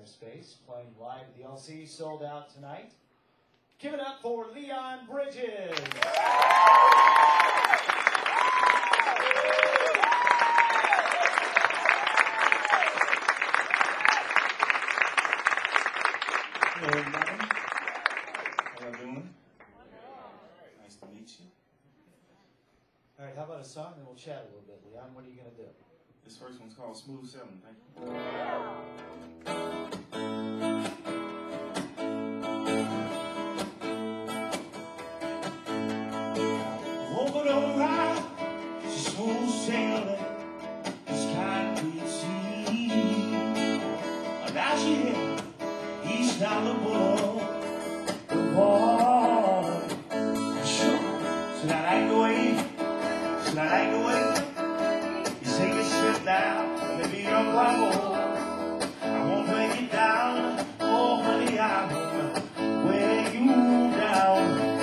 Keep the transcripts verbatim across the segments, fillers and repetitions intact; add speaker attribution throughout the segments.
Speaker 1: Center Space, playing live at the L C, sold out tonight. Give it up for Leon Bridges.
Speaker 2: Hello, everybody. How y'all doing? Nice to meet you.
Speaker 1: All right, how about a song, and we'll chat a little bit. Leon, what are you going to do?
Speaker 2: This first one's called Smooth Sailing. Thank you. Over the ride, smooth sailing, this concrete sea. Now she hit east down the boulevard, the wall. Sure, should I like the way? Should I like the way? Take a ship down, maybe you're trouble. I won't break it down. Oh, honey, I won't wear you down.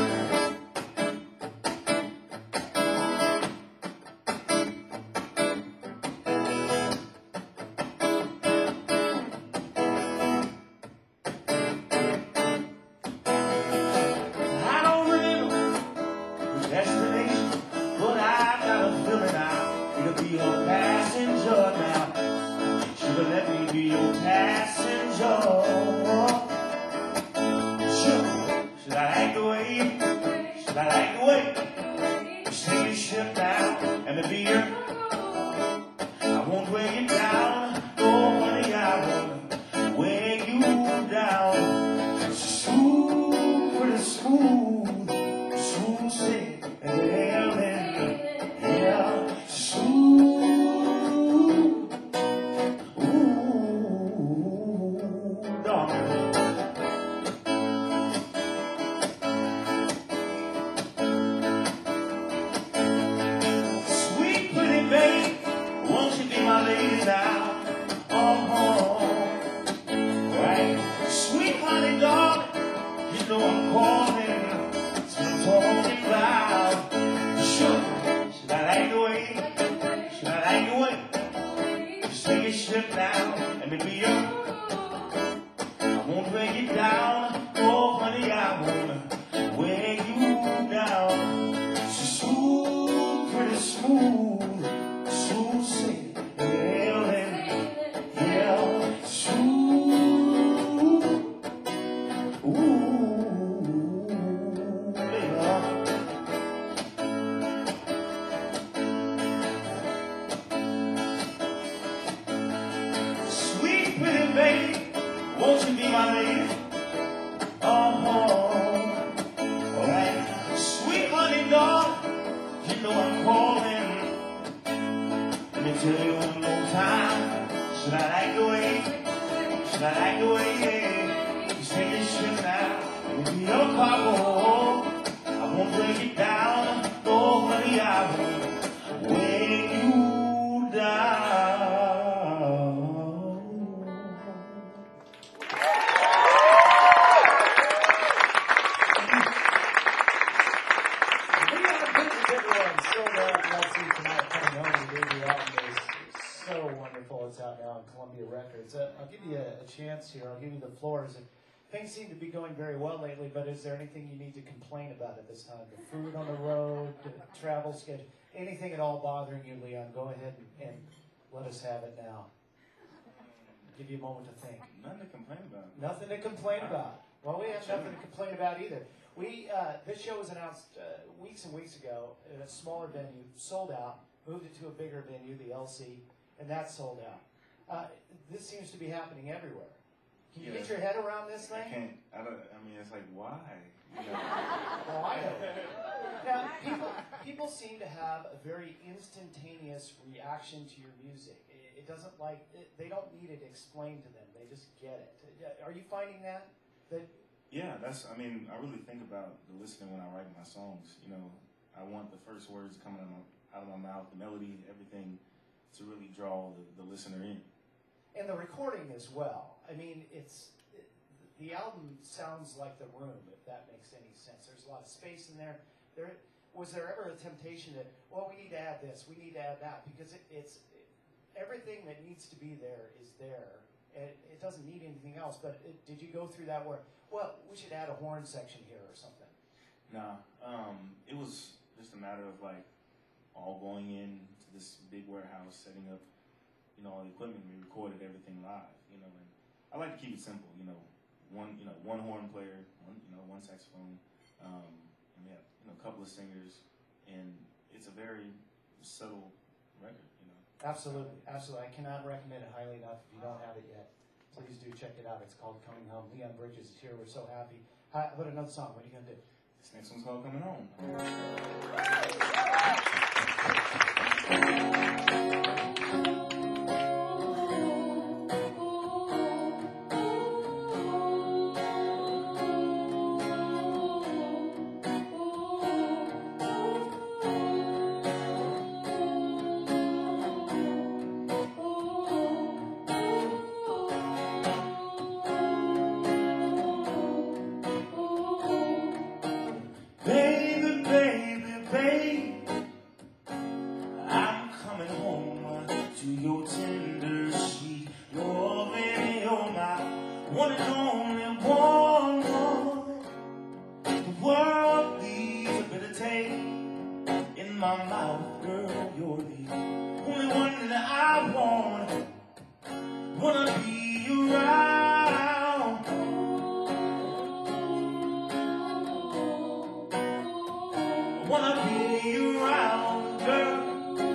Speaker 2: I don't really know the destination, but I got a feeling now. It'll be your passenger now. Should have let me be your passenger. Sure. Should I like the way? Should I like the way? You take your ship down and the beer. I won't weigh you down. Oh, honey, I won't weigh you down. Smooth, pretty smooth, smooth sailing. Here, I'll give you the floors. And things seem to be going very well lately, but is there anything you need to complain about at this time? The food on the road, the travel schedule, anything at all bothering you, Leon? Go ahead and, and let us have it now. I'll give you a moment to think. Nothing to complain about.
Speaker 1: Nothing to complain about. Well, we have nothing to complain about either. We uh, this show was announced uh, weeks and weeks ago at a smaller venue, sold out, moved it to a bigger venue, the L C, and that sold out. Uh, this seems to be happening everywhere. Can you yeah. get your head around this thing?
Speaker 2: I can't. I don't. I mean, it's like why? You know?
Speaker 1: Well, I don't. Now, people people seem to have a very instantaneous reaction to your music. It, it doesn't like it, they don't need it explained to them. They just get it. Are you finding that? That
Speaker 2: yeah, that's. I mean, I really think about the listener when I write my songs. You know, I want the first words coming out of my, out of my mouth, the melody, everything, to really draw the, the listener in.
Speaker 1: And the recording as well. I mean, it's it, the album sounds like The Room, if that makes any sense. There's a lot of space in there. There was there ever a temptation that, well, we need to add this, we need to add that, because it, it's it, everything that needs to be there is there, It, it doesn't need anything else. But it, did you go through that where, well, we should add a horn section here or something?
Speaker 3: Nah, um, it was just a matter of like all going in to this big warehouse, setting up, you know, all the equipment. We recorded everything live, you know. And I like to keep it simple, you know. One, you know, one horn player, one, you know, one saxophone, um, and we have, you know, a couple of singers, and it's a very subtle record, you know.
Speaker 1: Absolutely, absolutely. I cannot recommend it highly enough. If you don't have it yet, please do check it out. It's called Coming Home. Leon Bridges is here. We're so happy. How about another song? What are you gonna do?
Speaker 3: This next one's called Coming Home.
Speaker 2: Baby, baby, baby, I'm coming home to your tender, sweet loving. You're my one and only one. The world leaves a bitter taste in my mouth, girl. You're the only one that I want. Wanna be around. Wanna be around, girl.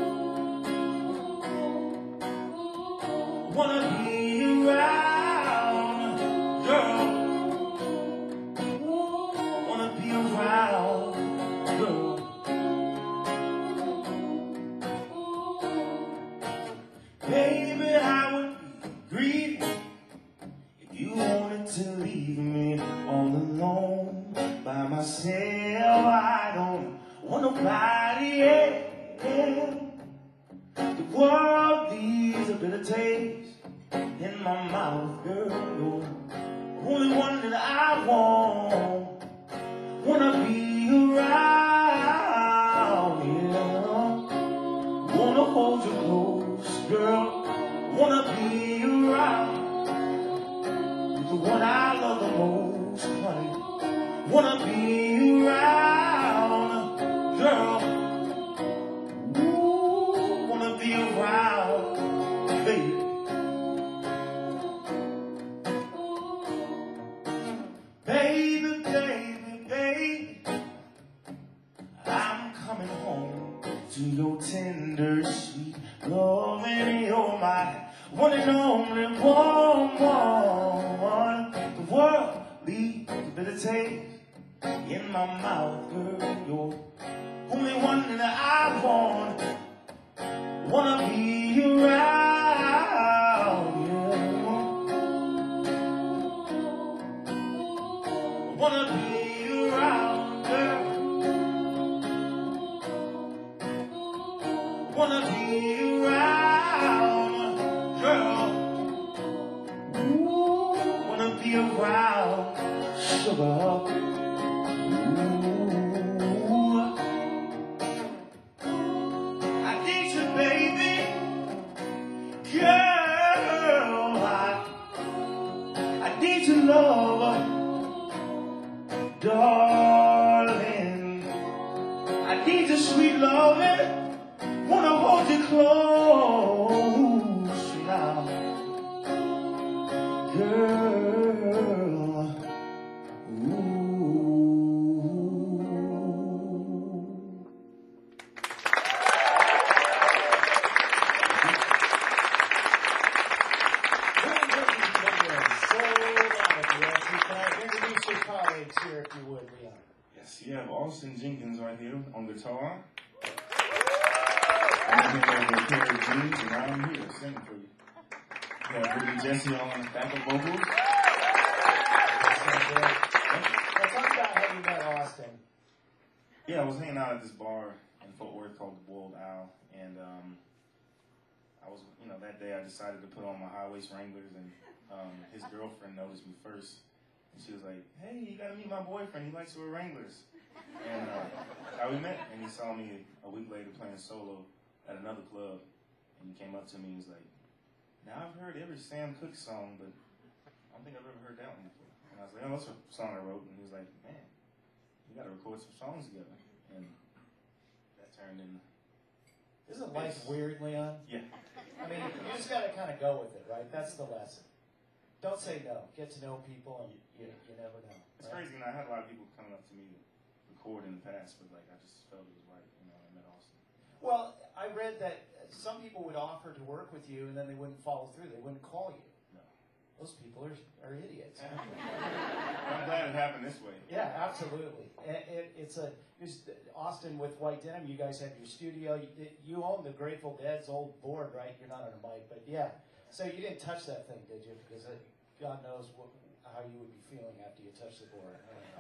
Speaker 2: Wanna be around, girl. Wanna be around, girl. Baby, I would be grieving if you wanted to leave me all alone by myself. I don't want nobody else. The world leaves a bitter taste in my mouth, girl. You're the only one that I want. Wanna be around, yeah. Wanna hold you close, girl. Wanna be around. You're the one I love the most, honey. Wanna be around, girl. Ooh, wanna be around, baby. Baby, baby, baby, I'm coming home to your tender, sweet loving. You're my one and only one. The world leaves a bitter taste in my mouth, girl. You're only one that I want. Wanna be around, yeah. Wanna be around, girl. Wanna be around, girl. Ooh, wanna be around, sugar. I need you, baby, girl. I, I need your love, darling. I need your sweet loving. Wanna hold you close now, girl. Ooh.
Speaker 1: Here, if you would, Leon.
Speaker 3: Yes, you have Austin Jenkins right here on guitar. I'm here with Terry Jeans, and I'm here singing for you. You have Ruby Jesse on backup vocals.
Speaker 1: Now, talk about how you met Austin.
Speaker 3: Yeah, I was hanging out at this bar in Fort Worth called the Boiled Owl, and um, I was, you know, that day I decided to put on my high-waist Wranglers, and um, his girlfriend noticed me first. And she was like, hey, you gotta meet my boyfriend. He likes to wear Wranglers. And uh, how we met. And he saw me a week later playing solo at another club. And he came up to me and was like, now I've heard every Sam Cooke song, but I don't think I've ever heard that one before. And I was like, oh, that's a song I wrote. And he was like, man, we got to record some songs together. And that turned into...
Speaker 1: Isn't life weird, Leon?
Speaker 3: Yeah.
Speaker 1: I mean, you just got to kind of go with it, right? That's the lesson. Don't say no. Get to know people, and you, you, you never know.
Speaker 3: It's
Speaker 1: right?
Speaker 3: crazy. You know, I had a lot of people coming up to me to record in the past, but like I just felt it was right. You know, I met Austin.
Speaker 1: Well, I read that some people would offer to work with you, and then they wouldn't follow through. They wouldn't call you.
Speaker 3: No.
Speaker 1: Those people are, are idiots.
Speaker 3: I'm glad it happened this way.
Speaker 1: Yeah, absolutely. It, it, it's a it's Austin with White Denim. You guys have your studio. You, you own the Grateful Dead's old board, right? You're not on a mic, but yeah. So you didn't touch that thing, did you? Because it, God knows what, how you would be feeling after you touched the board.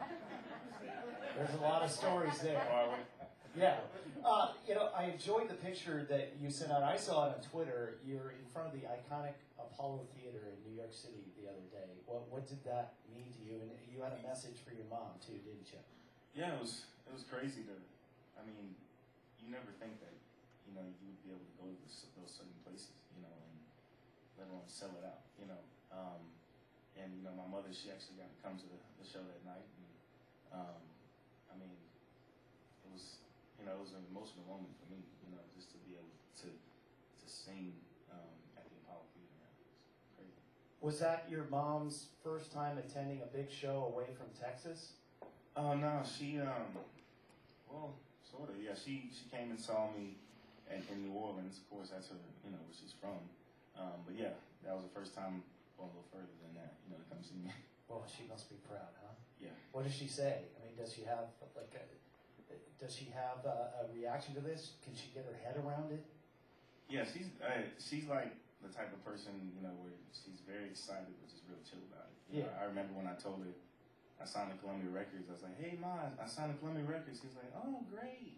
Speaker 1: There's a lot of stories there. Yeah. Uh, you know, I enjoyed the picture that you sent out. I saw it on Twitter. You're in front of the iconic Apollo Theater in New York City the other day. What what did that mean to you? And you had a message for your mom too, didn't you?
Speaker 3: Yeah, it was it was crazy to. I mean, you never think that you know you would be able to go to this, those certain places, you know, and let alone sell it out, you know. Um, and you know, my mother, she actually got to come to the, the show that night, and um, I mean, it was you know it was an emotional moment for me, you know, just to be able to to sing um, at the Apollo Theater. It was crazy.
Speaker 1: Was that your mom's first time attending a big show away from Texas?
Speaker 3: Oh no, she um, well, sort of, yeah. She she came and saw me at, in New Orleans. Of course, that's her, you know, where she's from. Um, but yeah, that was the first time going a little further than that, you know, to come see me.
Speaker 1: Well, she must be proud, huh?
Speaker 3: Yeah.
Speaker 1: What does she say? I mean, does she have like a, does she have a, a reaction to this? Can she get her head around it?
Speaker 3: Yeah, she's uh, she's like the type of person, you know, where she's very excited but just real chill about it. You
Speaker 1: Yeah.
Speaker 3: know, I remember when I told her I signed to Columbia Records, I was like, hey, Ma, I signed to Columbia Records. She was like, oh, great.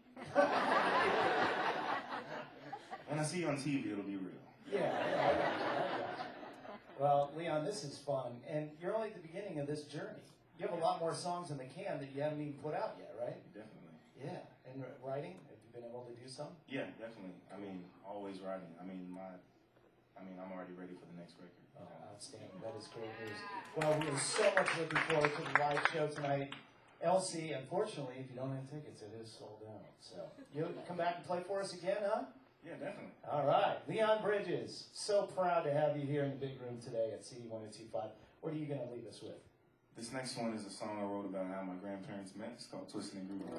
Speaker 3: When I see you on T V, it'll be real.
Speaker 1: Yeah, yeah, I got you, I got you. Well, Leon, this is fun, and you're only at the beginning of this journey. You have a lot more songs in the can that you haven't even put out yet, right?
Speaker 3: Definitely.
Speaker 1: Yeah, and writing, have you been able to do some?
Speaker 3: Yeah, definitely. I mean, always writing. I mean, my, I mean, I'm already ready for the next record.
Speaker 1: Oh, outstanding. That is great news. Well, we are so much looking forward to the live show tonight. L C, unfortunately, if you don't have tickets, it is sold out. So you'll come back and play for us again, huh?
Speaker 3: Yeah, definitely.
Speaker 1: All right. Leon Bridges, so proud to have you here in the big room today at C D one oh two five. What are you going to leave us with?
Speaker 3: This next one is a song I wrote about how my grandparents met. It's called Twisting and Grooving.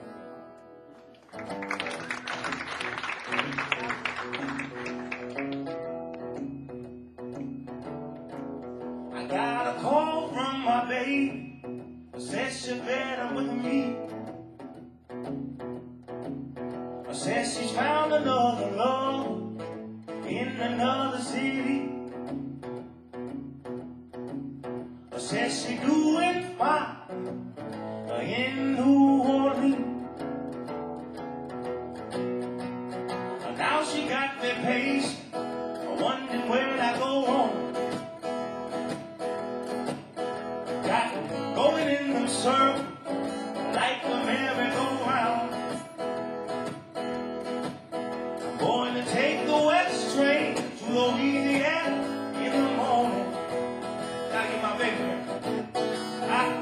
Speaker 3: I got a call from my baby, said she fed up with me. Said she's found another love in another city. Said she doing fine in New Orleans. Now she got the pace, wondering where I go on. Got going in the circle like a merry-go-round. Going to take the west train to Louisiana in the morning. Gotta get my baby here. I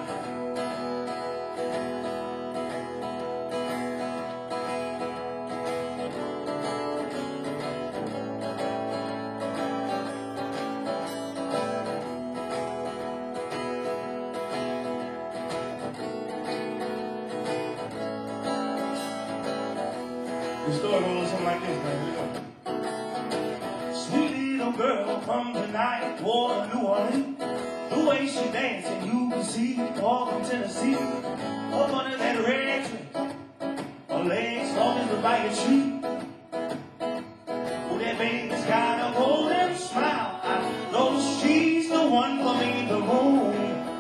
Speaker 3: The story goes something like this, man. Sweet little girl from the night, wore New Orleans. The way she dancing, you can see, all from Tennessee. Up under that red tree, her legs long as the bite tree. Oh, that baby's got a golden smile. I know she's the one for me to move.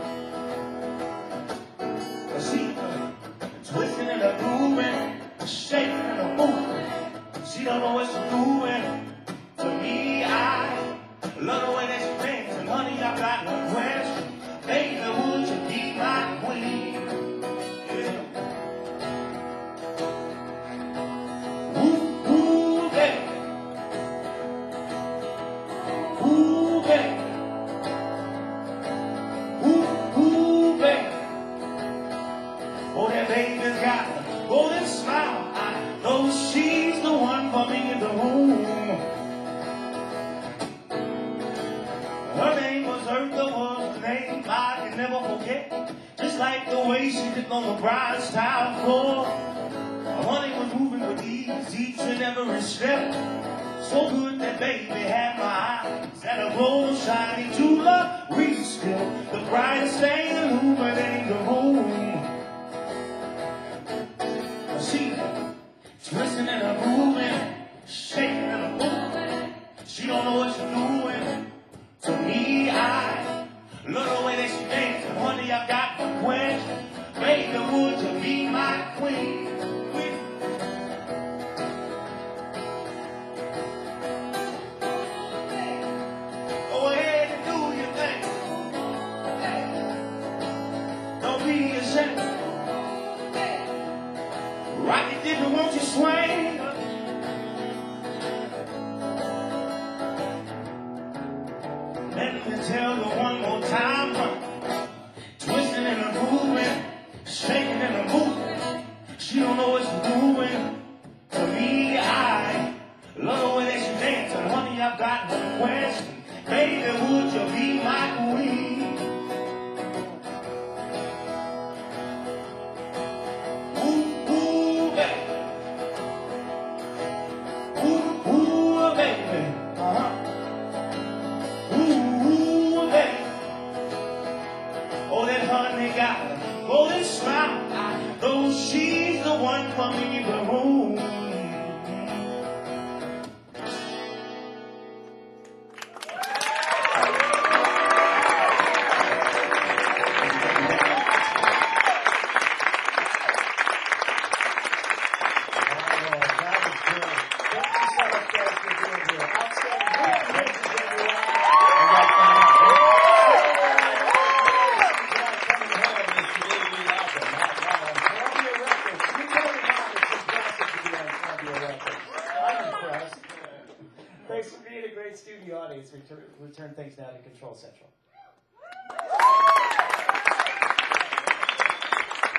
Speaker 3: She twisting and a grooving, shaking and a moving. She don't know what she's doing. To me, I love the way that she dance. And honey, I got no question. Baby, would you be my queen? Yeah. Ooh.
Speaker 2: Oh, that baby's got a golden smile. I know she's the one for me in the room. Her name was Eartha, was the name I can never forget. Just like the way she did on the bride's tile floor. Her honey was moving with ease each and every step. So good that baby had my eyes and a glow shining to love. We still the brightest thing illuminating the room. She twisting and a moving, shaking and a moving. She don't know what she's doing. To me, I love the way that she dances. Honey, I've got one question. Baby, would you be my queen? Go ahead and do your thing. Don't be ashamed. Rock it, didn't want you swing. Let me tell you one more time, huh? Twisting and a moving, shaking and a moving. She don't know what she's doing. To me, I love the way that she dances. Honey, I've got one question. Baby, would you be my queen? Ooh, ooh, baby. Ooh, ooh, baby. Uh-huh. Ooh, baby. Oh, that honey got a golden smile. I know she's the one for me in the room.
Speaker 1: Thanks for being a great studio audience. We turn, we turn things now to Control Central.